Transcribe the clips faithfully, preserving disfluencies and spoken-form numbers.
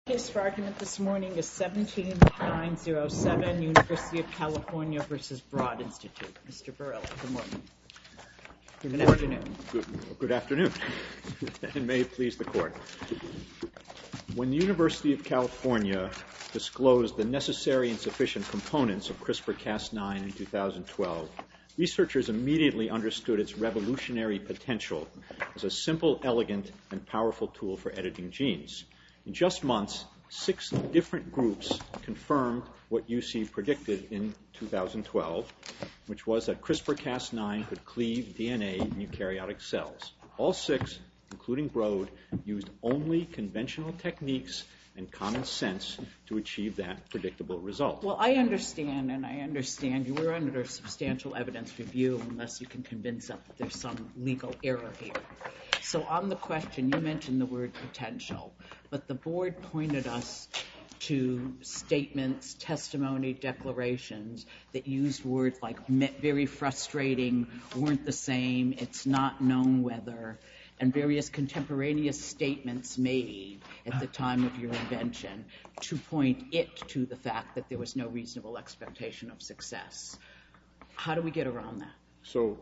Case for argument this morning is seventeen nine oh seven, University of California versus Broad Institute. Mister Borrelli, good morning. Good, good morning. afternoon. Good, good afternoon, and may it please the Court. When the University of California disclosed the necessary and sufficient components of CRISPR Cas nine in two thousand twelve, researchers immediately understood its revolutionary potential as a simple, elegant, and powerful tool for editing genes. In just months, six different groups confirmed what U C predicted in two thousand twelve, which was that CRISPR Cas nine could cleave D N A in eukaryotic cells. All six, including Broad, used only conventional techniques and common sense to achieve that predictable result. Well, I understand, and I understand you were under substantial evidence review unless you can convince us that there's some legal error here. So on the question, you mentioned the word potential, but the board pointed us to statements, testimony, declarations that used words like very frustrating, weren't the same, it's not known whether, and various contemporaneous statements made at the time of your invention to point it to the fact that there was no reasonable expectation of success. How do we get around that? So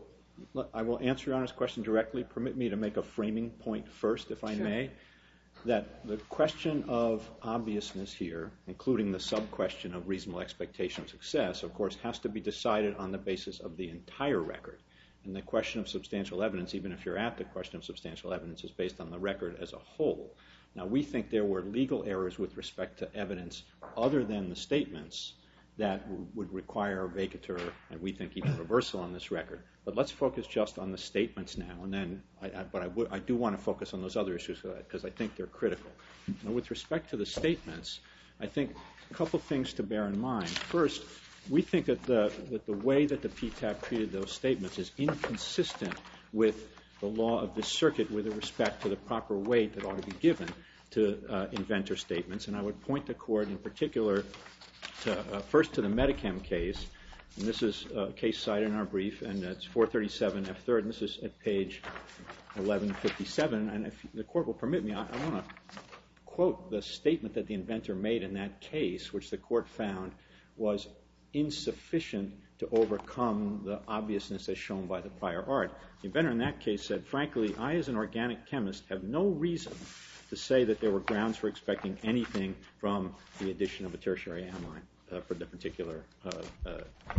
I will answer Your Honor's question directly. Permit me to make a framing point first, if I Sure. may, that the question of obviousness here, including the sub-question of reasonable expectation of success, of course, has to be decided on the basis of the entire record. And the question of substantial evidence, even if you're at the question of substantial evidence, is based on the record as a whole. Now, we think there were legal errors with respect to evidence other than the statements that would require a vacatur, and we think even reversal on this record. But let's focus just on the statements now, and then, I, I, but I, would, I do want to focus on those other issues because I think they're critical. Now, with respect to the statements, I think a couple things to bear in mind. First, we think that the, that the way that the P TAB treated those statements is inconsistent with the law of this circuit with respect to the proper weight that ought to be given to uh, inventor statements. And I would point the Court in particular to, uh, first to the Medicam case, and this is a case cited in our brief, and it's four thirty-seven F third, and this is at page eleven fifty-seven. And if the Court will permit me, I, I want to quote the statement that the inventor made in that case, which the Court found was insufficient to overcome the obviousness as shown by the prior art. The inventor in that case said, frankly, I as an organic chemist have no reason to say that there were grounds for expecting anything from the addition of a tertiary amine uh, for the particular uh, uh,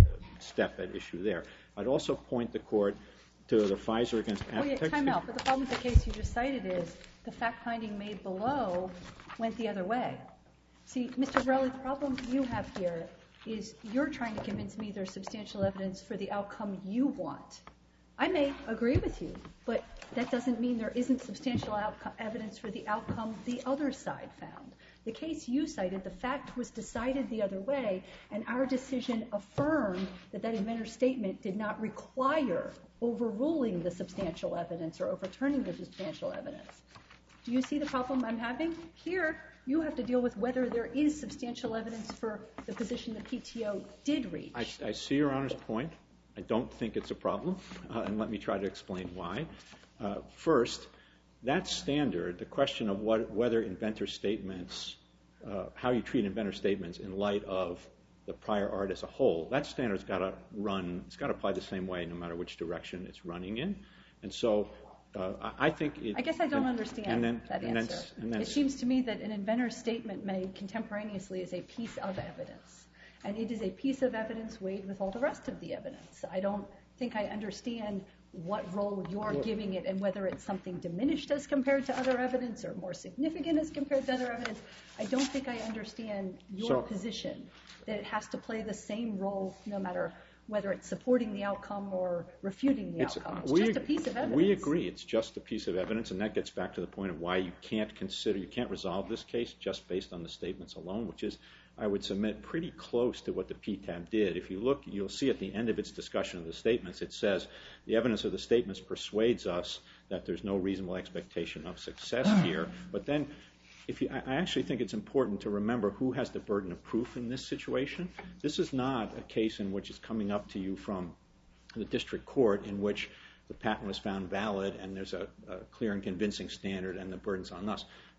step at issue there. I'd also point the Court to the Pfizer against Oh, yeah, time out. But the problem with the case you just cited is the fact-finding made below went the other way. See, Mister Borrelli, the problem you have here is you're trying to convince me there's substantial evidence for the outcome you want. I may agree with you, but that doesn't mean there isn't substantial outcome, evidence for the outcome the other side found. The case you cited, the fact was decided the other way, and our decision affirmed that that inventor's statement did not require overruling the substantial evidence or overturning the substantial evidence. Do you see the problem I'm having? Here, you have to deal with whether there is substantial evidence for the position the P T O did reach. I, I see Your Honor's point. I don't think it's a problem, uh, and let me try to explain why. Uh, first, that standard, the question of what, whether inventor statements, uh, how you treat inventor statements in light of the prior art as a whole, that standard's got to run, it's got to apply the same way no matter which direction it's running in. And so uh, I, I think it... I guess I don't and, understand and then, that and answer. Then, and then, it seems to me that an inventor's statement made contemporaneously is a piece of evidence. And it is a piece of evidence weighed with all the rest of the evidence. I don't think I understand what role you're well, giving it and whether it's something diminished as compared to other evidence or more significant as compared to other evidence. I don't think I understand your so, position, that it has to play the same role no matter whether it's supporting the outcome or refuting the it's, outcome. It's we, just a piece of evidence. We agree. It's just a piece of evidence, and that gets back to the point of why you can't consider, you can't resolve this case just based on the statements alone, which is, I would submit, pretty close to what the P TAB did. If you look, you'll see at the end of its discussion of the statements, it says, the evidence of the statements persuades us that there's no reasonable expectation of success here. But then, if you, I actually think it's important to remember who has the burden of proof in this situation. This is not a case in which it's coming up to you from the district court in which the patent was found valid and there's a, a clear and convincing standard and the burden's on us.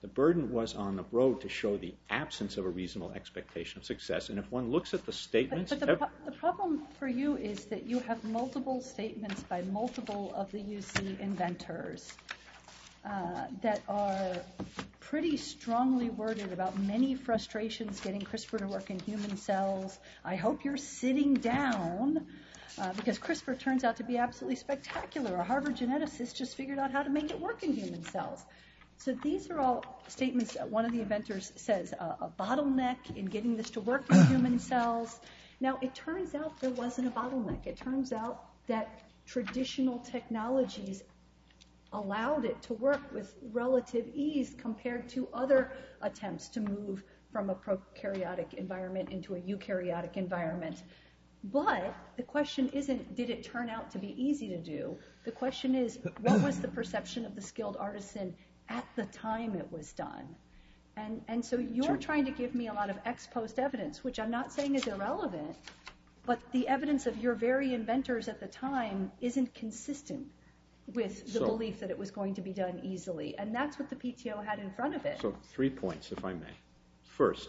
The burden was on the Broad to show the absence of a reasonable expectation of success. And if one looks at the statements... But, but the, pro the problem for you is that you have multiple statements by multiple of the U C inventors uh, that are pretty strongly worded about many frustrations getting CRISPR to work in human cells. I hope you're sitting down uh, because CRISPR turns out to be absolutely spectacular. A Harvard geneticist just figured out how to make it work in human cells. So these are all statements that one of the inventors says, uh, a bottleneck in getting this to work in human cells. Now, it turns out there wasn't a bottleneck. It turns out that traditional technologies allowed it to work with relative ease compared to other attempts to move from a prokaryotic environment into a eukaryotic environment. But the question isn't, did it turn out to be easy to do? The question is, what was the perception of the skilled artisan at the time it was done? And, and so you're trying to give me a lot of ex post evidence, which I'm not saying is irrelevant, but the evidence of your very inventors at the time isn't consistent with the so, belief that it was going to be done easily. And that's what the P T O had in front of it. So three points, if I may. First,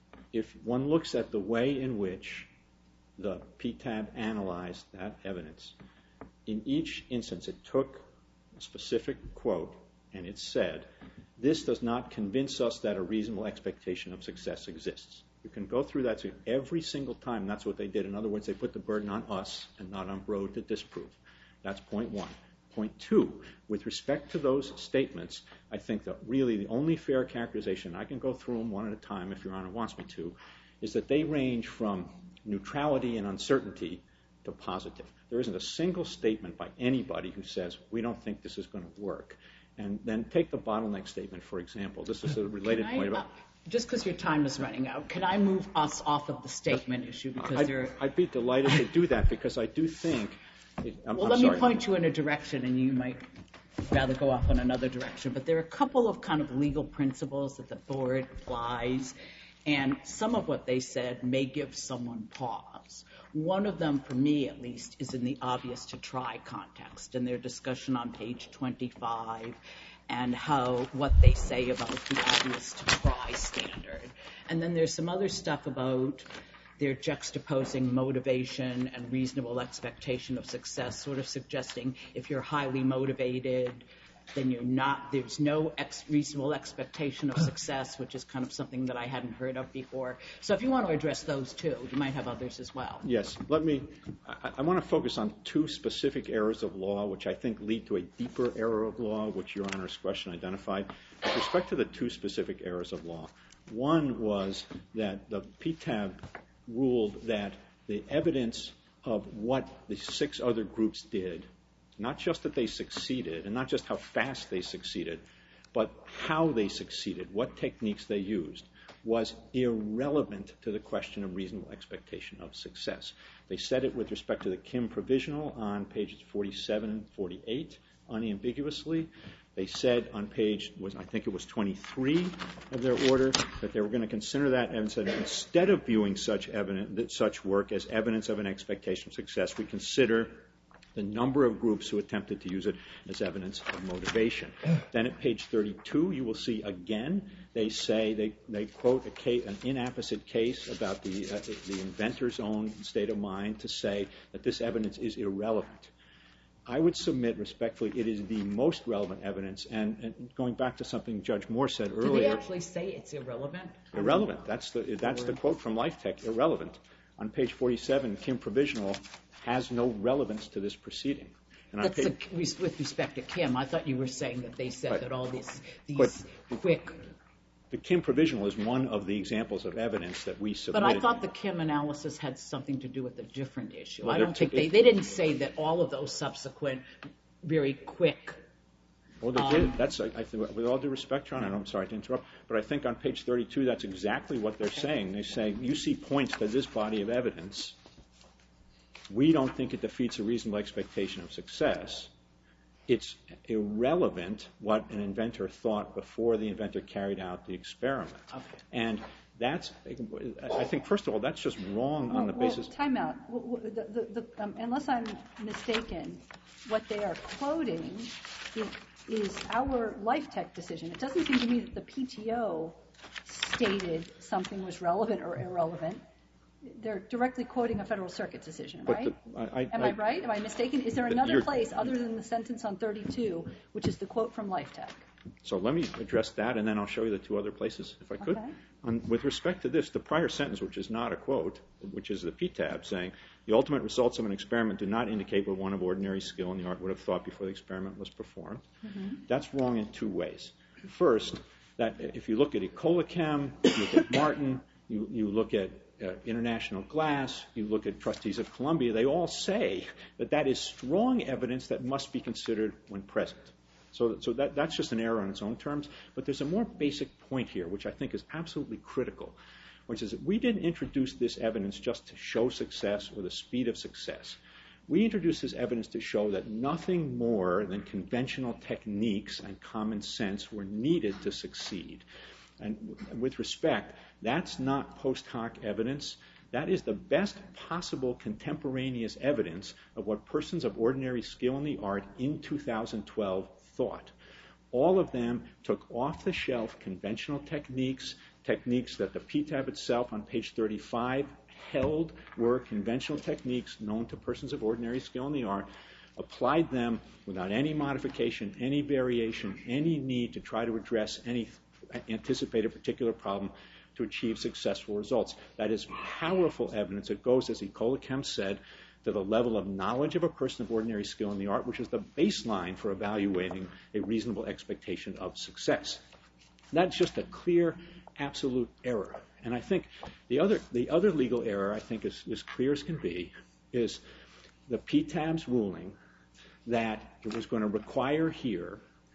if one looks at the way in which the P T A B analyzed that evidence, in each instance it took a specific quote and it said, this does not convince us that a reasonable expectation of success exists. You can go through that every single time. That's what they did. In other words, they put the burden on us and not on Broad to disprove. That's point one. Point two, with respect to those statements, I think that really the only fair characterization, I can go through them one at a time if Your Honor wants me to, is that they range from neutrality and uncertainty to positive. There isn't a single statement by anybody who says, we don't think this is going to work. And then take the bottleneck statement, for example. This is a related I, point about... Uh, just because your time is running out, can I move us off of the statement yes. issue? Because I'd, I'd be delighted to do that because I do think... It, I'm, well, I'm let sorry. me point you in a direction and you might rather go off in another direction. But there are a couple of kind of legal principles that the board applies, and some of what they said may give someone pause. One of them, for me at least, is in the obvious to try context, in their discussion on page twenty-five, and how what they say about the obvious to try standard. And then there's some other stuff about their juxtaposing motivation and reasonable expectation of success, sort of suggesting if you're highly motivated, then you're not, there's no ex reasonable expectation of success, which is kind of something that I hadn't heard of before. So if you want to address those two, you might have others as well. Yes, let me, I, I want to focus on two specific errors of law, which I think lead to a deeper error of law, which Your Honor's question identified. With respect to the two specific errors of law, one was that the P T A B ruled that the evidence of what the six other groups did, not just that they succeeded and not just how fast they succeeded, but how they succeeded, what techniques they used, was irrelevant to the question of reasonable expectation of success. They said it with respect to the Kim provisional on pages forty-seven and forty-eight unambiguously. They said on page, was I think it was twenty-three of their order, that they were going to consider that and said instead of viewing such evidence, such work as evidence of an expectation of success, we consider the number of groups who attempted to use it as evidence of motivation. Then at page thirty-two, you will see again, they say, they, they quote a case, an inapposite case about the, uh, the inventor's own state of mind to say that this evidence is irrelevant. I would submit respectfully it is the most relevant evidence, and, and going back to something Judge Moore said earlier. Did they actually say it's irrelevant? Irrelevant. That's the, that's the quote from LifeTech, irrelevant. On page forty-seven, Kim provisional has no relevance to this proceeding. And That's a, with respect to Kim, I thought you were saying that they said right. that all these, these but quick... The Kim provisional is one of the examples of evidence that we submitted. But I thought the Kim analysis had something to do with a different issue. Well, I don't think they, they didn't say that all of those subsequent, very quick... Well, they um, did. That's, I think, with all due respect, Your Honor, I'm sorry to interrupt, but I think on page thirty-two, that's exactly what they're okay. saying. They say, you see points to this body of evidence. We don't think it defeats a reasonable expectation of success. It's irrelevant what an inventor thought before the inventor carried out the experiment. Okay. And that's, I think, first of all, that's just wrong well, on the well, basis... Time out. The, the, the, um, unless I'm mistaken, what they are quoting is, is our LifeTech decision. It doesn't seem to me that the P T O stated something was relevant or irrelevant. They're directly quoting a Federal Circuit decision, right? The, I, I, Am I right? Am I mistaken? Is there another You're, place other than the sentence on thirty-two, which is the quote from LifeTech? So let me address that, and then I'll show you the two other places, if I could. Okay. On, with respect to this, the prior sentence, which is not a quote, which is the P T A B, saying, the ultimate results of an experiment do not indicate what one of ordinary skill in the art would have thought before the experiment was performed. Mm-hmm. That's wrong in two ways. First, that if you look at Ecolochem, you look at Martin, you, you look at uh, International Glass, you look at Trustees of Columbia, they all say that that is strong evidence that must be considered when present. So, so that, that's just an error on its own terms. But there's a more basic point here, which I think is absolutely critical, which is that we didn't introduce this evidence just to show success or the speed of success. We introduced this evidence to show that nothing more than conventional techniques and common sense were needed to succeed. And with respect, that's not post hoc evidence. That is the best possible contemporaneous evidence of what persons of ordinary skill in the art in two thousand twelve thought. All of them took off-the-shelf conventional techniques, techniques that the P T A B itself on page thirty-five held were conventional techniques known to persons of ordinary skill in the art, applied them without any modification, any variation, any need to try to address any anticipated particular problem to achieve successful results. That is powerful evidence. It goes, as Ecolochem said, to the level of knowledge of a person of ordinary skill in the art, which is the baseline for evaluating a reasonable expectation of success. That's just a clear, absolute error. And I think the other, the other legal error, I think, is as clear as can be, is the P T A B's ruling that it was going to require here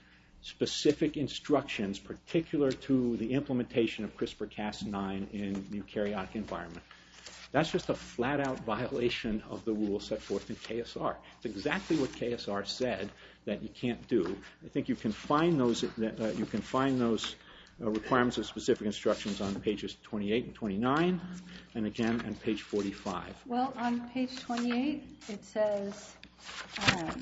specific instructions particular to the implementation of CRISPR Cas nine in eukaryotic environment. That's just a flat-out violation of the rules set forth in K S R. It's exactly what K S R said that you can't do. I think you can find those. Uh, you can find those uh, requirements of specific instructions on pages twenty-eight and twenty-nine, and again on page forty-five. Well, on page twenty-eight, it says, um,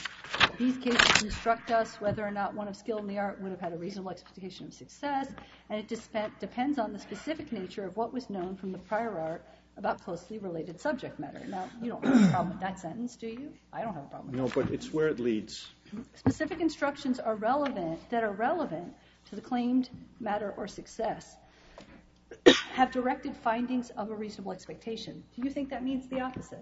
these cases instruct us whether or not one of skill in the art would have had a reasonable expectation of success, and it disp- depends on the specific nature of what was known from the prior art about closely related subject matter. Now, you don't have a problem with that sentence, do you? I don't have a problem with No, that. but it's where it leads. Specific instructions are relevant, that are relevant to the claimed matter or success, have directed findings of a reasonable expectation. Do you think that means the opposite?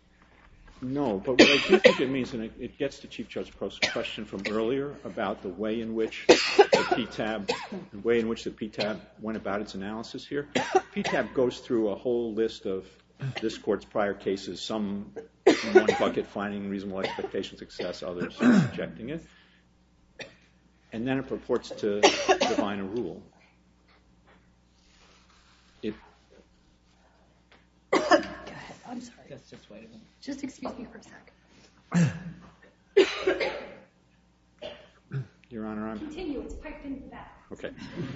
No, but what I do think it means, and it, it gets to Chief Judge Prost's question from earlier about the way in which the P T A B, the way in which the P T A B went about its analysis here. P T A B goes through a whole list of this court's prior cases, some in one bucket finding reasonable expectation success, others rejecting it, and then it purports to define a rule. It. Go ahead. I'm sorry. Just, just wait a minute. Just excuse me for a second. Your Honor, I'm... Continue. It's piped in the back. Okay.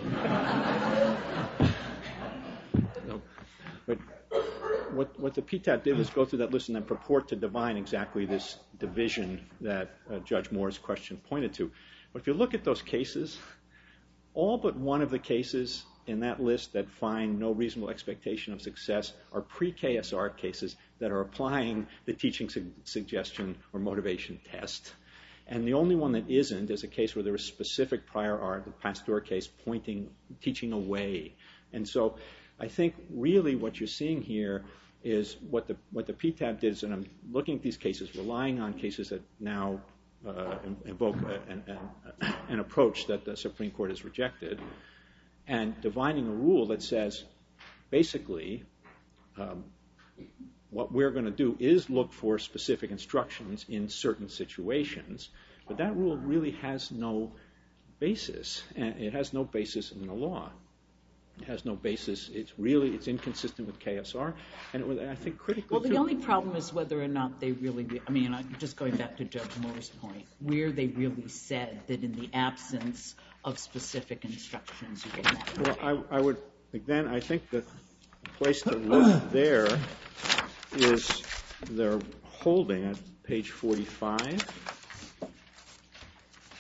No. But what, what the P T A B did was go through that list and then purport to define exactly this division that uh, Judge Moore's question pointed to. But if you look at those cases, all but one of the cases in that list that find no reasonable expectation of success are pre-K S R cases that are applying the teaching su- suggestion or motivation test. And the only one that isn't is a case where there was specific prior art, the Pasteur case, pointing, teaching away. And so I think really what you're seeing here is what the what the P T A B did is, and I'm looking at these cases, relying on cases that now uh, invoke an, an, an approach that the Supreme Court has rejected, and defining a rule that says, basically, um, what we're going to do is look for specific instructions in certain situations, but that rule really has no basis, and it has no basis in the law. It has no basis. It's really, it's inconsistent with K S R, and it was, I think, critically. Well, the too. only problem is whether or not they really, I mean, just going back to Judge Moore's point, where they really said that in the absence of specific instructions, you get that. Well, I, I would, again, I think the place to look there is their holding at page forty-five.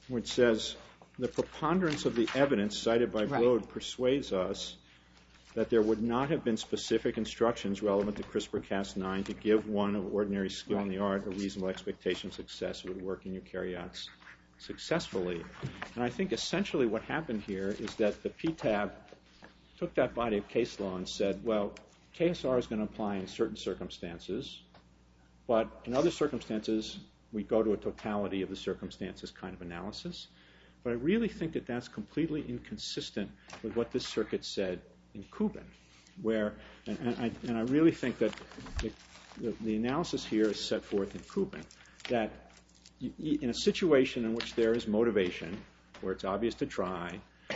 which says, the preponderance of the evidence cited by Broad right. persuades us that there would not have been specific instructions relevant to CRISPR Cas nine to give one of ordinary skill right. in the art a reasonable expectation of success would work in eukaryotes successfully. And I think essentially what happened here is that the P T A B took that body of case law and said, well, K S R is going to apply in certain circumstances, but in other circumstances, we go to a totality of the circumstances kind of analysis. But I really think that that's completely inconsistent with what this circuit said in Kubin, where, and, and, I, and I really think that the, the, the analysis here is set forth in Kubin, that you, in a situation in which there is motivation, where it's obvious to try,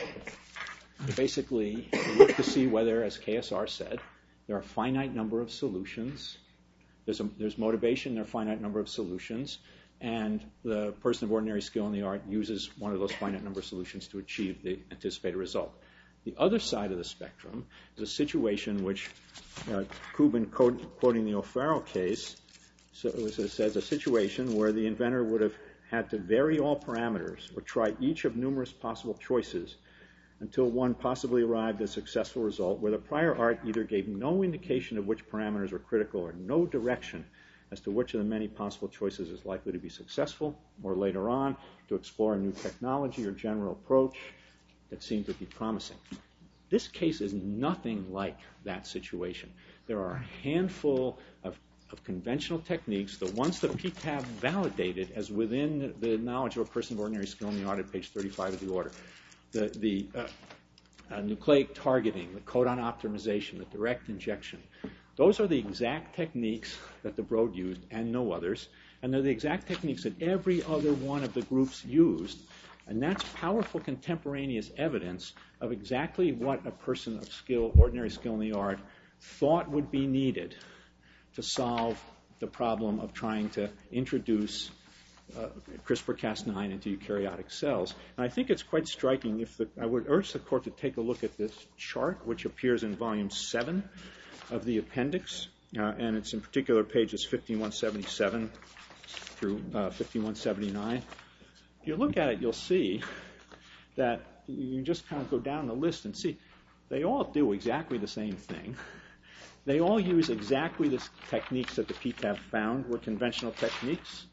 you basically look to see whether, as K S R said, there are a finite number of solutions. There's, a, there's motivation, there are a finite number of solutions, and the person of ordinary skill in the art uses one of those finite number of solutions to achieve the anticipated result. The other side of the spectrum is a situation which uh, Kubin, quoting the O'Farrell case, so it says a situation where the inventor would have had to vary all parameters or try each of numerous possible choices until one possibly arrived at a successful result where the prior art either gave no indication of which parameters were critical or no direction as to which of the many possible choices is likely to be successful, or later on to explore a new technology or general approach that seemed to be promising. This case is nothing like that situation. There are a handful of, of conventional techniques, the ones that P T A B validated as within the knowledge of a person of ordinary skill in the art at page thirty-five of the order. The, the uh, uh, nucleic targeting, the codon optimization, the direct injection. Those are the exact techniques that the Broad used and no others, and they're the exact techniques that every other one of the groups used, and that's powerful contemporaneous evidence of exactly what a person of skill, ordinary skill in the art, thought would be needed to solve the problem of trying to introduce uh, CRISPR Cas nine into eukaryotic cells. And I think it's quite striking. If the, I would urge the court to take a look at this chart, which appears in volume seven of the appendix, uh, and it's in particular pages fifty-one seventy-seven through uh, fifty-one seventy-nine. If you look at it, you'll see that you just kind of go down the list and see they all do exactly the same thing. They all use exactly the techniques that the P T A B found were conventional techniques.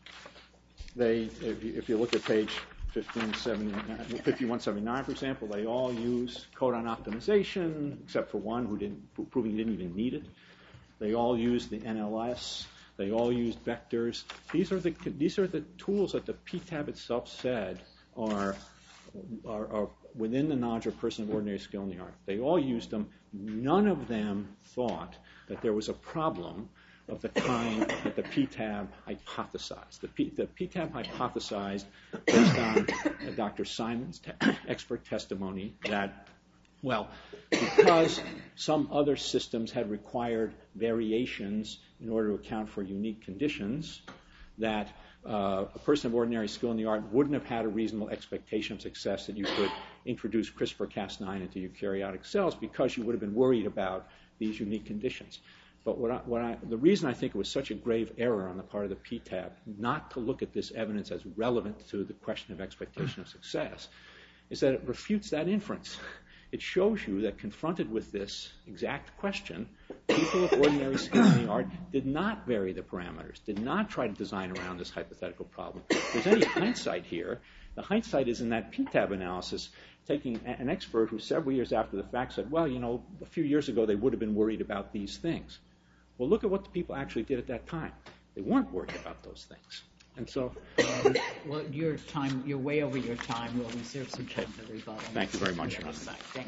They, if you, if you look at page fifteen seventy-nine, fifty-one seventy-nine, for example, they all use codon optimization, except for one who didn't, proving he didn't even need it. They all use the N L S. They all used vectors. These are the these are the tools that the P T A B itself said are, are, are within the knowledge of a person of ordinary skill in the art. They all used them. None of them thought that there was a problem of the kind that the P T A B hypothesized. The, P, the P T A B hypothesized, based on uh, Doctor Simon's te- expert testimony, that, well, because some other systems had required variations in order to account for unique conditions, that uh, a person of ordinary skill in the art wouldn't have had a reasonable expectation of success that you could introduce CRISPR Cas nine into eukaryotic cells because you would have been worried about these unique conditions. But what I, what I, the reason I think it was such a grave error on the part of the P T A B not to look at this evidence as relevant to the question of expectation of success is that it refutes that inference. It shows you that confronted with this exact question, people of ordinary skill in the art did not vary the parameters, did not try to design around this hypothetical problem. If there's any hindsight here, the hindsight is in that P T A B analysis, taking an expert who several years after the fact said, well, you know, a few years ago they would have been worried about these things. Well, look at what the people actually did at that time. They weren't worried about those things. And so... Um, well, your time, you're way over your time. We'll reserve some time for rebuttal. Thank you very much, Your Honor. Thank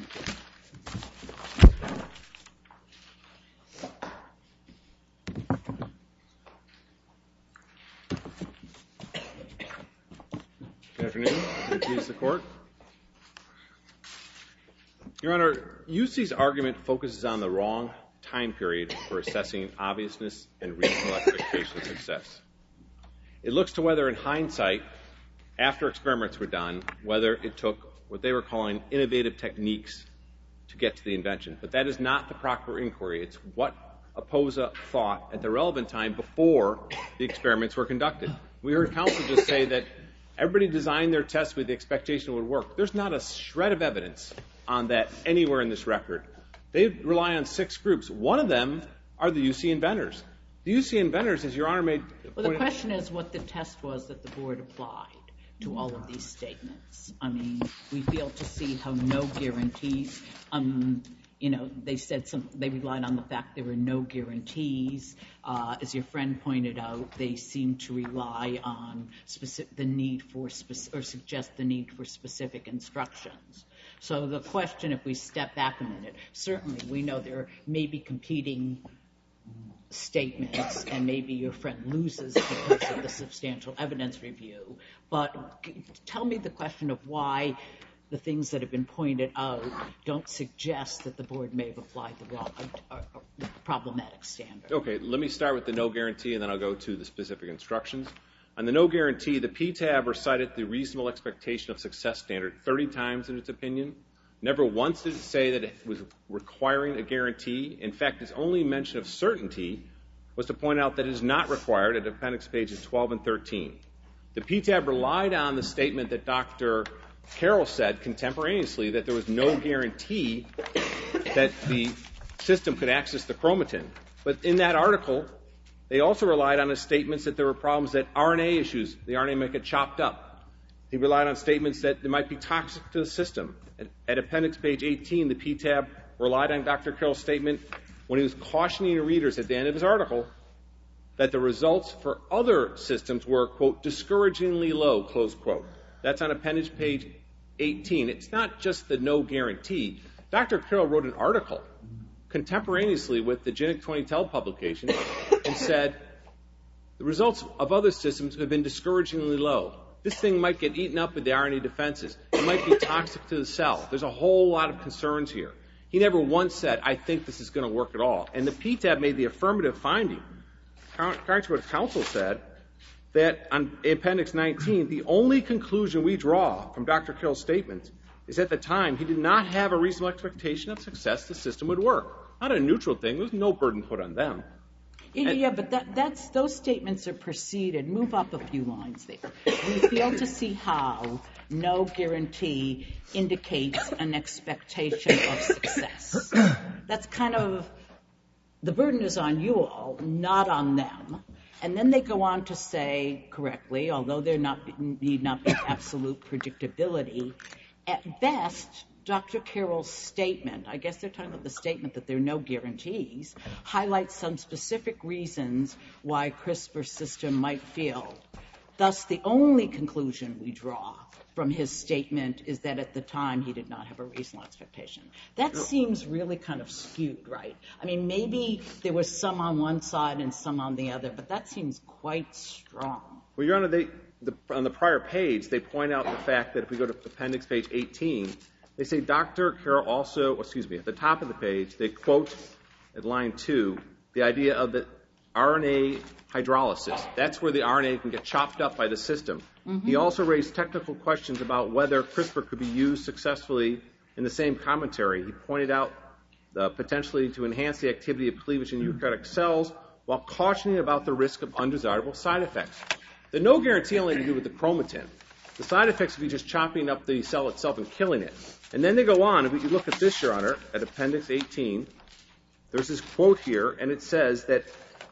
you. Good afternoon. May it please the Court. Your Honor, U C's argument focuses on the wrong time period for assessing obviousness and reasonable expectation of success. It looks to whether, in hindsight, after experiments were done, whether it took what they were calling innovative techniques to get to the invention. But that is not the proper inquiry. It's what Oposa thought at the relevant time before the experiments were conducted. We heard counsel just say that Everybody designed their test with the expectation it would work. There's not a shred of evidence on that anywhere in this record. They rely on six groups. One of them are the U C inventors. The U C inventors, as Your Honor made... Well, the question is what the test was that the board applied to all of these statements. I mean, we fail to see how no guarantees... Um, you know, they said some, they relied on the fact there were no guarantees. Uh, as your friend pointed out, they seem to rely on specific, the need for, spec- or suggest the need for specific instructions. So the question, if we step back a minute, certainly we know there may be competing statements and maybe your friend loses because of the substantial evidence review. But tell me the question of why the things that have been pointed out don't suggest that the board may have applied the wrong, uh, uh, problematic standard. Okay, let me start with the no guarantee, and then I'll go to the specific instructions. On the no guarantee, the P T A B recited the reasonable expectation of success standard thirty times in its opinion. Never once did it say that it was requiring a guarantee. In fact, its only mention of certainty was to point out that it is not required at appendix pages twelve and thirteen. The P T A B relied on the statement that Doctor Carroll said contemporaneously that there was no guarantee that the system could access the chromatin. But in that article, they also relied on the statements that there were problems that R N A issues, the R N A might get chopped up. He relied on statements that it might be toxic to the system. At, at appendix page eighteen, the P T A B relied on Doctor Carroll's statement when he was cautioning readers at the end of his article that the results for other systems were, quote, discouragingly low, close quote. That's on appendix page eighteen. It's not just the no guarantee. Doctor Carroll wrote an article contemporaneously with the G I N C twenty Tel publication and said the results of other systems have been discouragingly low. This thing might get eaten up with the R N A defenses. It might be toxic to the cell. There's a whole lot of concerns here. He never once said, I think this is going to work at all. And the P T A B made the affirmative finding, contrary to what counsel said, that on appendix nineteen, the only conclusion we draw from Doctor Carroll's statement is at the time he did not have a reasonable expectation of success the system would work. Not a neutral thing. There was no burden put on them. Yeah, yeah, but that, that's, those statements are preceded. Move up a few lines there. We fail to see how no guarantee indicates an expectation of success. That's kind of, the burden is on you all, not on them. And then they go on to say correctly, although there not, need not be absolute predictability, at best, Doctor Carroll's statement, I guess they're talking about the statement that there are no guarantees, highlights some specific reasons why CRISPR system might fail. Thus, the only conclusion we draw from his statement is that at the time he did not have a reasonable expectation. That seems really kind of skewed, right? I mean, maybe there was some on one side and some on the other, but that seems quite strong. Well, Your Honor, they, the, on the prior page, they point out the fact that if we go to appendix page eighteen, they say Doctor Carroll also, excuse me, at the top of the page, they quote at line two the idea of the R N A hydrolysis. That's where the R N A can get chopped up by the system. Mm-hmm. He also raised technical questions about whether CRISPR could be used successfully in the same commentary. He pointed out the potentially to enhance the activity of cleavage in eukaryotic cells while cautioning about the risk of undesirable side effects. The no guarantee only had to do with the chromatin. The side effects would be just chopping up the cell itself and killing it. And then they go on, if you look at this, Your Honor, at appendix eighteen, there's this quote here, and it says that,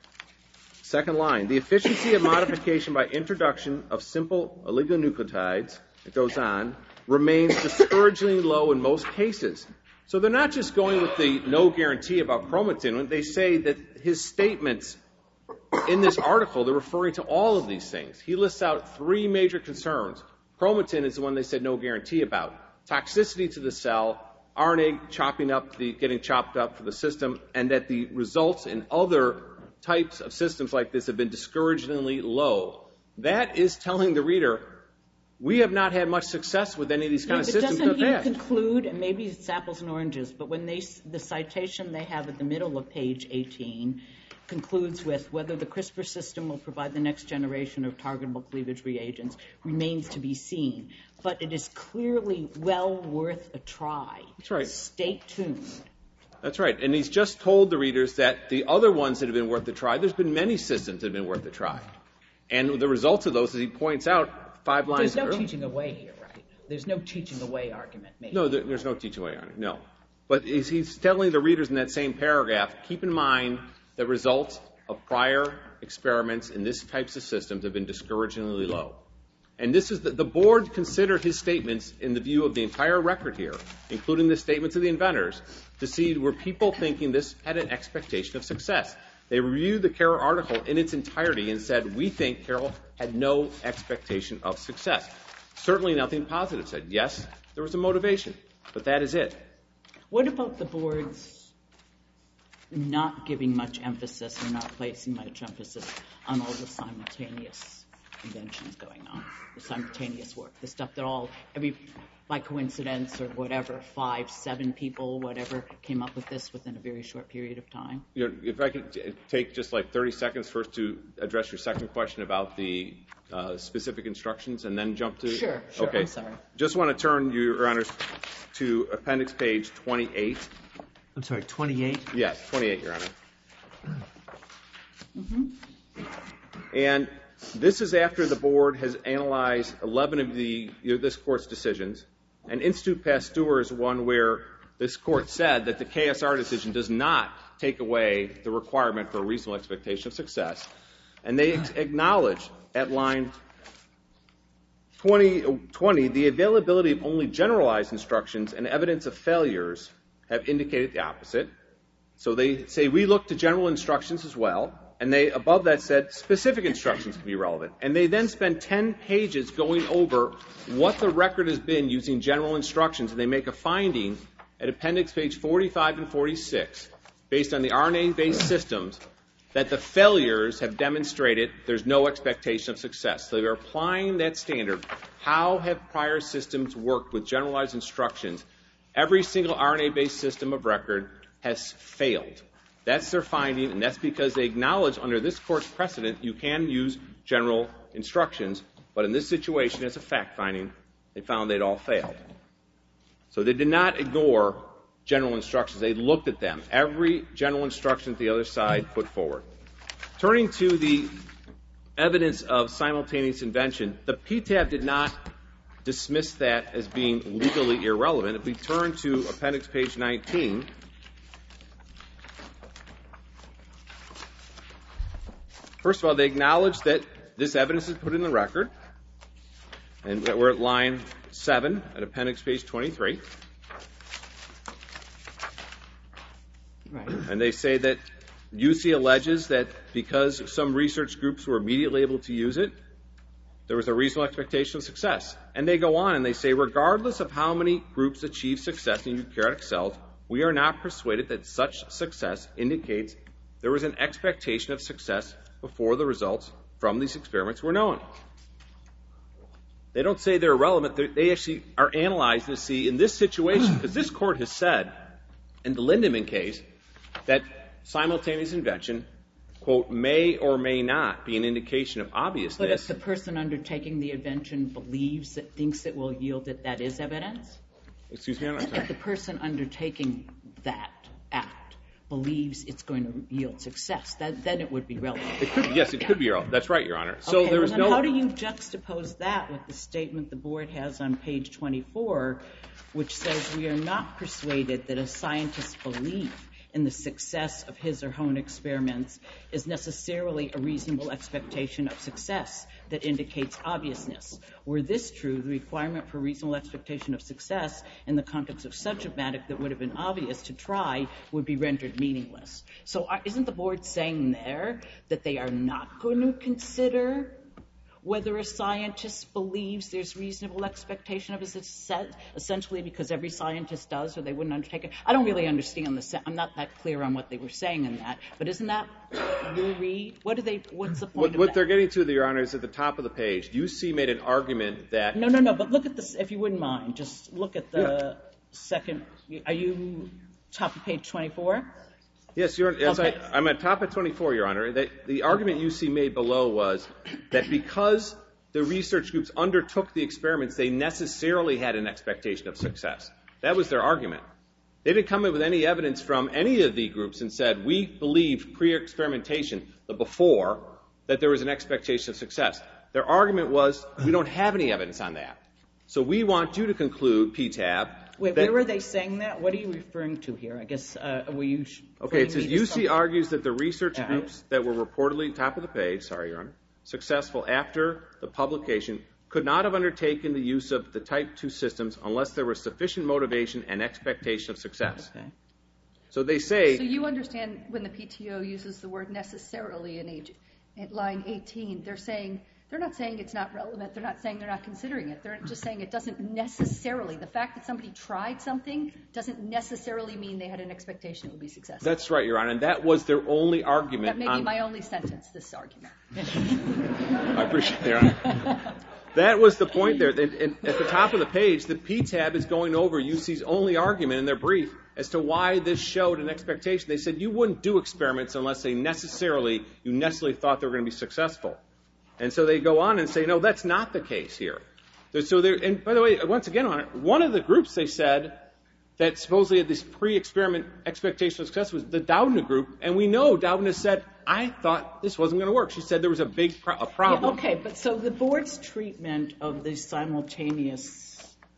second line, the efficiency of modification by introduction of simple oligonucleotides, it goes on, remains discouragingly low in most cases. So they're not just going with the no guarantee about chromatin. When they say that his statements in this article, they're referring to all of these things. He lists out three major concerns. Chromatin is the one they said no guarantee about. Toxicity to the cell, R N A chopping up, the, getting chopped up for the system, and that the results in other types of systems like this have been discouragingly low. That is telling the reader, we have not had much success with any of these kind yeah, of systems in the past. Doesn't he conclude, and maybe it's apples and oranges, but when they, the citation they have at the middle of page eighteen concludes with whether the CRISPR system will provide the next generation of targetable cleavage reagents remains to be seen. But it is clearly well worth a try. That's right. Stay tuned. That's right. And he's just told the readers that the other ones that have been worth a try, there's been many systems that have been worth a try. And the results of those, as he points out, five lines There's no earlier. teaching away here, right? There's no teaching away argument made. No, there, there's no teaching away on it, no. But he's, he's telling the readers in that same paragraph, keep in mind the results of prior experiments in this types of systems have been discouragingly low. And this is the, the board considered his statements in the view of the entire record here, including the statements of the inventors, to see were people thinking this had an expectation of success. They reviewed the Carroll article in its entirety and said, we think Carroll had no expectation of success. Certainly nothing positive said. Yes, there was a motivation, but that is it. What about the board's not giving much emphasis or not placing much emphasis on all the simultaneous inventions going on, the simultaneous work, the stuff that all, every, by coincidence or whatever, five, seven people, whatever, came up with this within a very short period of time? You know, if I could take just like thirty seconds first to address your second question about the uh, specific instructions and then jump to... Sure, sure, okay. I'm sorry. Just want to turn you, Your Honors, to appendix page twenty-eight. I'm sorry, twenty-eight? Yes, twenty-eight, Your Honor. Mm-hmm. And this is after the board has analyzed eleven of the you know, this court's decisions. And Institut Pasteur is one where this court said that the K S R decision does not take away the requirement for a reasonable expectation of success. And they ex- acknowledge at line twenty, twenty, the availability of only generalized instructions and evidence of failures have indicated the opposite. So they say we look to general instructions as well. And they, above that, said specific instructions can be relevant. And they then spend ten pages going over what the record has been using general instructions. And they make a finding at appendix page forty-five and forty-six, based on the R N A-based systems, that the failures have demonstrated there's no expectation of success. So they're applying that standard. How have prior systems worked with generalized instructions? Every single R N A-based system of record has failed. That's their finding, and that's because they acknowledge under this court's precedent you can use general instructions, but in this situation, as a fact finding, they found they'd all failed. So they did not ignore general instructions. They looked at them. Every general instruction the other side put forward. Turning to the evidence of simultaneous invention, the P T A B did not dismiss that as being legally irrelevant. If we turn to appendix page nineteen, first of all, they acknowledge that this evidence is put in the record, and we're at line seven at appendix page twenty-three. Right. And they say that U C alleges that because some research groups were immediately able to use it, there was a reasonable expectation of success. And they go on and they say, regardless of how many groups achieve success in eukaryotic cells, we are not persuaded that such success indicates there was an expectation of success before the results from these experiments were known. They don't say they're irrelevant. They're, they actually are analyzed to see in this situation, because this court has said in the Lindemann case that simultaneous invention, quote, may or may not be an indication of obviousness. But if the person undertaking the invention believes it, thinks it will yield it, that is evidence? Excuse me, I'm not sorry. If the person undertaking that act believes it's going to yield success, that, then it would be relevant. It could, yes, it could be relevant. That's right, Your Honor. So okay, there was well, then no. how do you juxtapose that with the statement the board has on page twenty-four, which says we are not persuaded that a scientist's belief in the success of his or her own experiments is necessarily a reasonable expectation of success that indicates obviousness. Were this true, the requirement for reasonable expectation of success in the context of such a matter that would have been obvious to try would be rendered meaningless. So uh, isn't the board saying there that they are not going to consider whether a scientist believes there's reasonable expectation of a success, essentially because every scientist does, or they wouldn't undertake it? I don't really understand the se- I'm not that clear on what they were saying in that, but isn't that your read? What do they, what's the point What, of what that? they're getting to, Your Honor, is at the top of the page. U C made an argument that. No, no, no, but look at this, if you wouldn't mind, just look at the second, are you top of page twenty-four? Yes, Your Honor, as Okay. I, I'm at top of twenty-four, Your Honor. That the argument U C made below was that because the research groups undertook the experiments, they necessarily had an expectation of success. That was their argument. They didn't come in with any evidence from any of the groups and said, we believed pre-experimentation, the before, that there was an expectation of success. Their argument was, we don't have any evidence on that. So we want you to conclude, P T A B. Wait, that, where were they saying that? What are you referring to here? I guess, uh, were you... Okay, it says, U C argues that the research All groups right. that were reportedly, top of the page, sorry, Your Honor, successful after the publication could not have undertaken the use of the Type two systems unless there was sufficient motivation and expectation of success. Okay. So they say... So you understand when the P T O uses the word necessarily in, age, in line eighteen, they're saying, they're not saying it's not relevant, they're not saying they're not considering it, they're just saying it doesn't necessarily, the fact that somebody tried something doesn't necessarily mean they had an expectation it would be successful. That's right, Your Honor, and that was their only argument. That may on, be my only sentence, this argument. I appreciate it, Your Honor. That was the point there. And, and at the top of the page, the P T A B is going over U C's only argument in their brief as to why this showed an expectation. They said you wouldn't do experiments unless they necessarily, you necessarily thought they were going to be successful. And so they go on and say, no, that's not the case here. So they're, and by the way, once again, on it, one of the groups they said that supposedly had this pre-experiment expectation of success was the Doudna group, and we know Doudna said, I thought this wasn't going to work. She said there was a big pro- a problem. Yeah, okay, but so the board's treatment of the simultaneous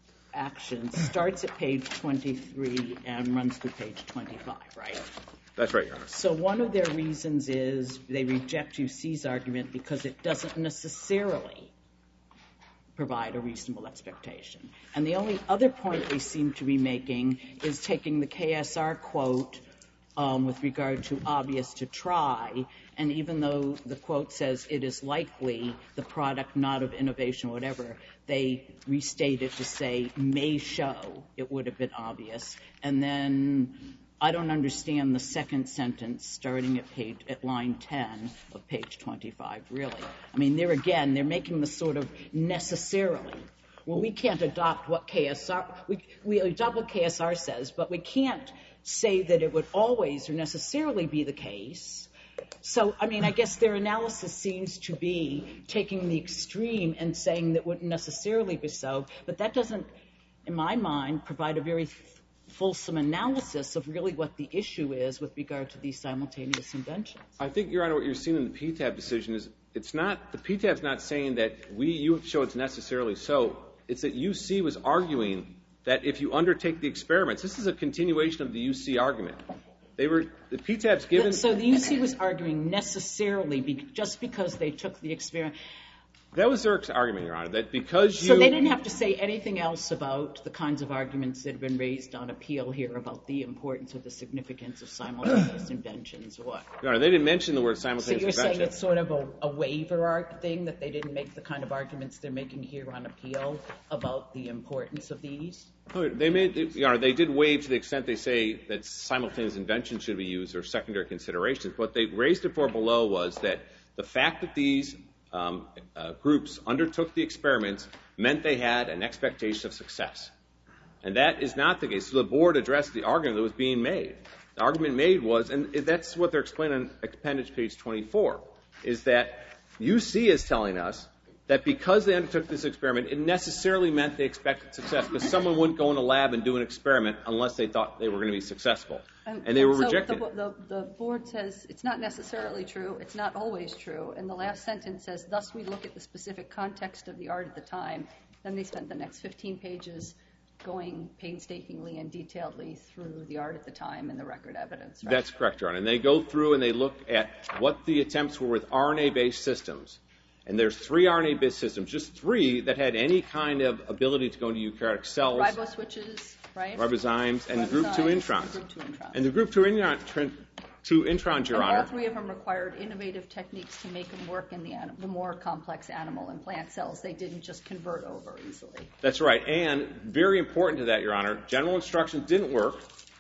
actions starts at page twenty-three and runs through page twenty-five, right? That's right, Your Honor. So one of their reasons is they reject U C's argument because it doesn't necessarily provide a reasonable expectation. And the only other point they seem to be making is taking the K S R quote um, with regard to obvious to try, and even though the quote says it is likely the product not of innovation or whatever, they restate it to say may show it would have been obvious. And then I don't understand the second sentence starting at page at line ten of page twenty-five, really. I mean, there again, they're making the sort of necessarily. Well, we can't adopt what K S R, we, we adopt what K S R says, but we can't say that it would always or necessarily be the case. So, I mean, I guess their analysis seems to be taking the extreme and saying that wouldn't necessarily be so, but that doesn't, in my mind, provide a very fulsome analysis of really what the issue is with regard to these simultaneous inventions. I think, Your Honor, what you're seeing in the P T A B decision is it's not, the P T A B is not saying that we, you show it's necessarily so. It's that U C was arguing that if you undertake the experiments, this is a continuation of the U C argument. They were, the P T A B's given... So the U C was arguing necessarily be, just because they took the experiment. That was their argument, Your Honor, that because you... So they didn't have to say anything else about the kinds of arguments that have been raised on appeal here about the importance or the significance of simultaneous inventions or what? Your Honor, they didn't mention the word simultaneous So you're invention. saying it's sort of a, a waiver art thing, that they didn't make the kind of arguments they're making here on appeal about the importance of these? No, they made, Your Honor, they did waive to the extent they say that simultaneous invention should be used or secondary considerations. What they raised it for below was that the fact that these um, uh, groups undertook the experiments meant they had an expectation of success. And that is not the case. So the board addressed the argument that was being made. The argument made was, and that's what they're explaining on appendage page twenty-four, is that U C is telling us that because they undertook this experiment, it necessarily meant they expected success, because someone wouldn't go in a lab and do an experiment unless they thought they were going to be successful. And, and they were so rejected. The, the, the board says it's not necessarily true, it's not always true, and the last sentence says, thus we look at the specific context of the art at the time. Then they spent the next fifteen pages going painstakingly and detailedly through the art at the time and the record evidence. Right? That's correct, Your Honor. And they go through and they look at what the attempts were with R N A-based systems. And there's three R N A-based systems, just three that had any kind of ability to go into eukaryotic cells. Riboswitches, right? Ribozymes, and the group two introns. Group two introns. And the group two, intron, two introns, Your and Honor. all three of them required innovative techniques to make them work in the, anim- the more complex animal and plant cells. They didn't just convert over easily. That's right. And very important to that, Your Honor, general instructions didn't work.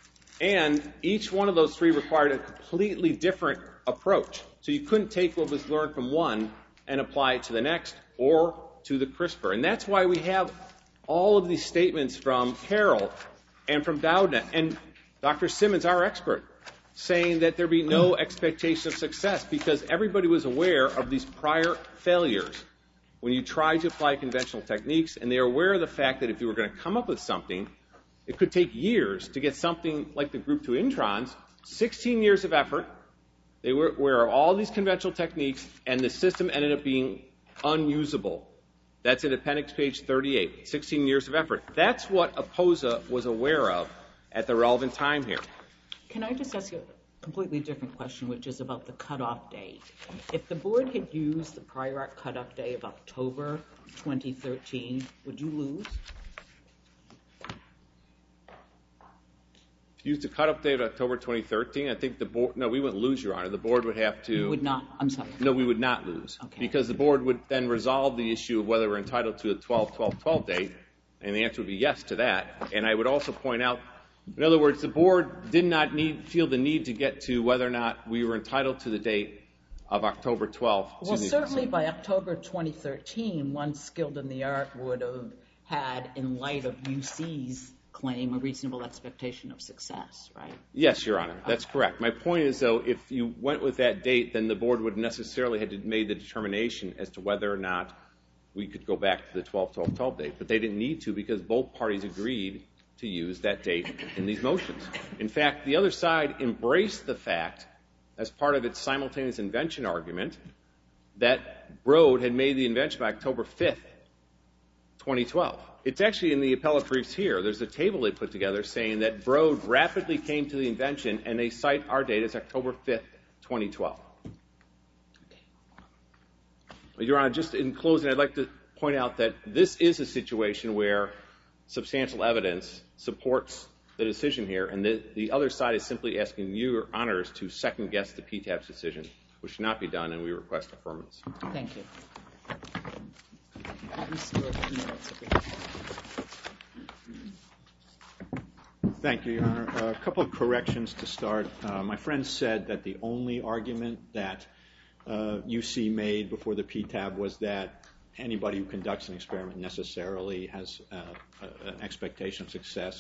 And each one of those three required a completely different approach. So you couldn't take what was learned from one and apply it to the next or to the CRISPR. And that's why we have all of these statements from Carroll and from Doudna and Doctor Simmons, our expert, saying that there be no expectation of success because everybody was aware of these prior failures when you tried to apply conventional techniques, and they are aware of the fact that if you were going to come up with something, it could take years to get something like the group two introns, sixteen years of effort. They were aware of all these conventional techniques, and the system ended up being unusable. That's in appendix page thirty-eight, sixteen years of effort. That's what APOSA was aware of at the relevant time here. Can I just ask you a completely different question, which is about the cutoff date? If the board had used the prior art cutoff day of October twenty thirteen, would you lose? Use the cutoff date of October twenty thirteen, I think the board, no, we wouldn't lose, Your Honor. The board would have to. You would not, I'm sorry. No, we would not lose. Okay. Because the board would then resolve the issue of whether we're entitled to a twelve twelve twelve date, and the answer would be yes to that. And I would also point out, in other words, the board did not need, feel the need to get to whether or not we were entitled to the date of October twelfth. Well, certainly by October twenty thirteen, one skilled in the art would have had, in light of U C's claim, a reasonable expectation of success, right? Yes, Your Honor, that's correct. My point is, though, if you went with that date, then the board would necessarily have made the determination as to whether or not we could go back to the twelve twelve twelve date. But they didn't need to because both parties agreed to use that date in these motions. In fact, the other side embraced the fact, as part of its simultaneous invention argument, that Broad had made the invention by October fifth, twenty twelve. It's actually in the appellate briefs here. There's a table they put together saying that Broad rapidly came to the invention, and they cite our date as October fifth, twenty twelve. Okay. Your Honor, just in closing, I'd like to point out that this is a situation where substantial evidence supports the decision here, and the, the other side is simply asking your honors to second-guess the P TAB's decision, which should not be done, and we request affirmance. Thank you. Thank you, Your Honor. Uh, a couple of corrections to start. Uh, my friend said that the only argument that uh, U C made before the P TAB was that anybody who conducts an experiment necessarily has uh, a, an expectation of success.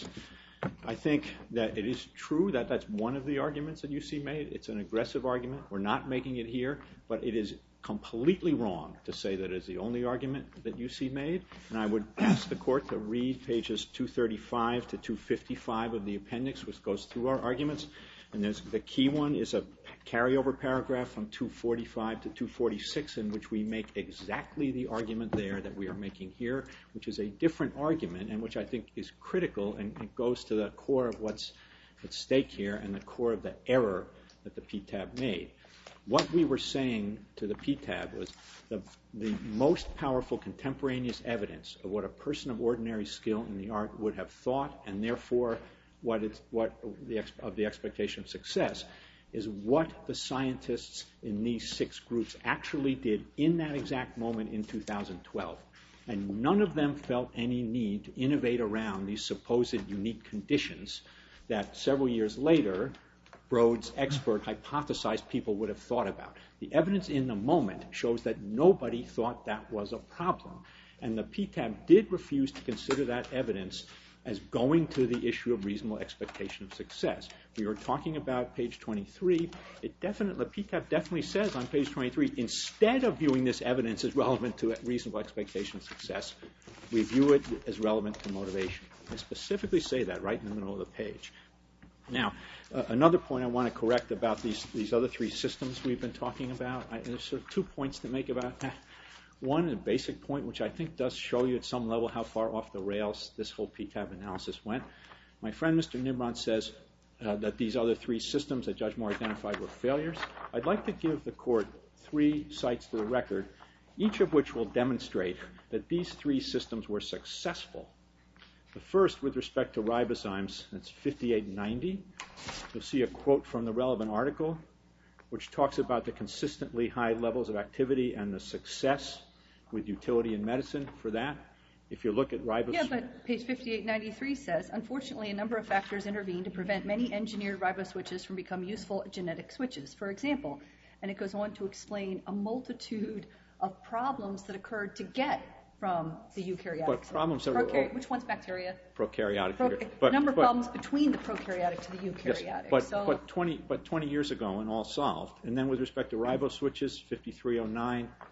I think that it is true that that's one of the arguments that U C made. It's an aggressive argument. We're not making it here, but it is completely wrong to say that it's the only argument that U C made. And I would ask the court to read pages two thirty-five to two fifty-five of the appendix, which goes through our arguments. And there's, the key one is a carryover paragraph from two forty-five to two forty-six, in which we make exactly the argument there that we are making here, which is a different argument and which I think is critical, and it goes to the core of what's at stake here and the core of the error that the P TAB made. What we were saying to the P TAB was the, the most powerful contemporaneous evidence of what a person of ordinary skill in the art would have thought, and therefore what, it's, what the, of the expectation of success, is what the scientists in these six groups actually did in that exact moment in two thousand twelve. And none of them felt any need to innovate around these supposed unique conditions that several years later Broad's expert hypothesized people would have thought about. The evidence in the moment shows that nobody thought that was a problem. And the P TAB did refuse to consider that evidence as going to the issue of reasonable expectation of success. We were talking about page twenty-three. It definitely, the P TAB definitely says on page twenty-three, instead of viewing this evidence as relevant to reasonable expectation of success, we view it as relevant to motivation. They specifically say that right in the middle of the page. Now, uh, another point I want to correct about these, these other three systems we've been talking about, I, there's sort of two points to make about that. One, a basic point, which I think does show you at some level how far off the rails this whole P TAB analysis went. My friend, Mister Nimrod, says uh, that these other three systems that Judge Moore identified were failures. I'd like to give the court three cites to the record, each of which will demonstrate that these three systems were successful. The first, with respect to ribozymes, that's fifty-eight ninety. You'll see a quote from the relevant article, which talks about the consistently high levels of activity and the success with utility in medicine for that. If you look at ribozymes... Yeah, but page fifty-eight ninety-three says, unfortunately, a number of factors intervene to prevent many engineered riboswitches from becoming useful genetic switches. For example, and it goes on to explain a multitude of problems that occurred to get from the eukaryotic. But problems that Prokaryotic. were... Which one's bacteria? Prokaryotic. Pro- but, a number of but, problems between the prokaryotic to the eukaryotic. Yes, but, so, but, twenty, but twenty years ago and all solved. And then with respect to riboswitches, fifty-three oh nine,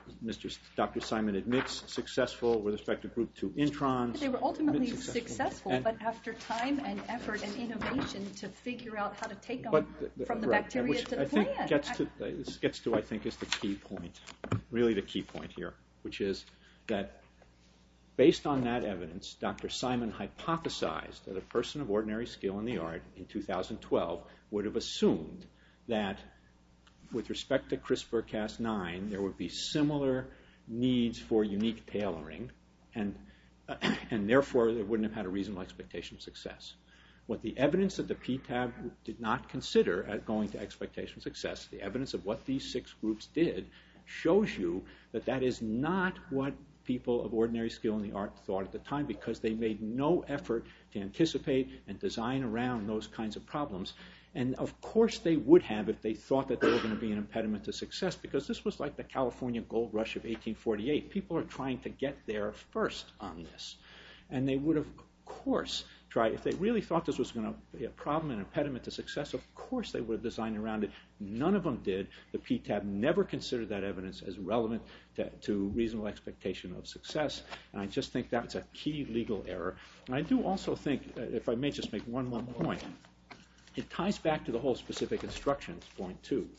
Mister S- Doctor Simon admits successful with respect to group two introns. They were ultimately admits successful, And- but after time and effort and innovation to figure out how to take them But the- from the right, bacteria which to the I think plant. gets I- to, this gets to, I think, is the key point, really the key point here, which is that based on that evidence, Doctor Simon hypothesized that a person of ordinary skill in the art in two thousand twelve would have assumed that with respect to CRISPR Cas nine, there would be similar needs for unique tailoring, and, and therefore they wouldn't have had a reasonable expectation of success. What the evidence that the P T A B did not consider at going to expectation of success, the evidence of what these six groups did, shows you that that is not what people of ordinary skill in the art thought at the time, because they made no effort to anticipate and design around those kinds of problems. And of course they would have if they thought that they were going to be an impediment to success, because this was like the California gold rush of eighteen forty-eight. People are trying to get there first on this. And they would have, of course, tried, if they really thought this was going to be a problem and impediment to success, of course they would have designed around it. None of them did. The P T A B never considered that evidence as relevant to, to reasonable expectation of success. And I just think that's a key legal error. And I do also think, uh, if I may just make one more point, it ties back to the whole specific instructions point too.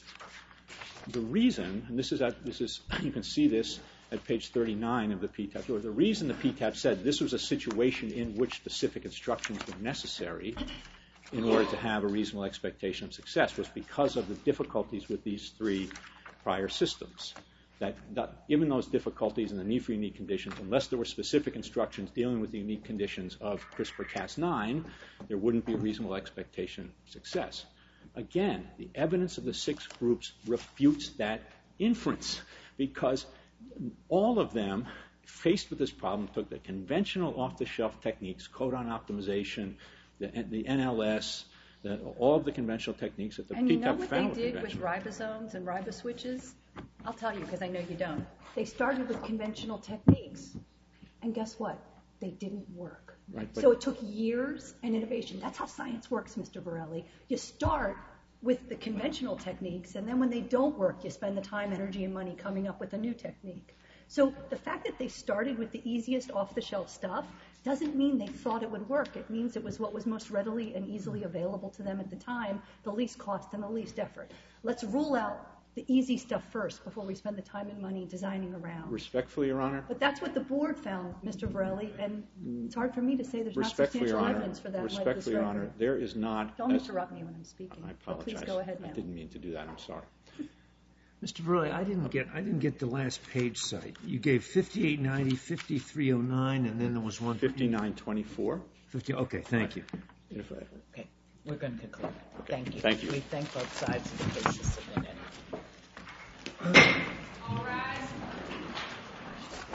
The reason, and this is, at, this is you can see this at page thirty-nine of the P T A B, or the reason the P T A B said this was a situation in which specific instructions were necessary in order to have a reasonable expectation of success was because of the difficulties with these three prior systems. That, that given those difficulties and the need for unique conditions, unless there were specific instructions dealing with the unique conditions of CRISPR Cas nine, there wouldn't be a reasonable expectation of success. Again, the evidence of the six groups refutes that inference, because all of them, faced with this problem, took the conventional off-the-shelf techniques, codon optimization, the, the N L S, the, all of the conventional techniques that the And P you T A know B what found they did with conventional. ribosomes and riboswitches? I'll tell you, because I know you don't. They started with conventional techniques. And guess what? They didn't work. Right, but- So it took years and innovation. That's how science works, Mister Borelli. You start with the conventional techniques, and then when they don't work, you spend the time, energy, and money coming up with a new technique. So the fact that they started with the easiest off-the-shelf stuff doesn't mean they thought it would work. It means it was what was most readily and easily available to them at the time, the least cost and the least effort. Let's rule out the easy stuff first before we spend the time and money designing around. Respectfully, Your Honor. But that's what the board found, Mister Borelli, and it's hard for me to say there's not Respectfully, Your substantial Honor. evidence for that. in light of this Respectfully, Your record. Honor. There is not. Don't as- interrupt me when I'm speaking. I But apologize. please go ahead now. I didn't mean to do that. I'm sorry. Mister Borelli, I didn't get I didn't get the last page site. You gave fifty-eight ninety, fifty-three oh nine, and then there was one fifty-nine twenty-four. fifty. Okay, thank you. If I, Okay, we're going to conclude. Thank you. Thank you. We thank both sides of the case submitted.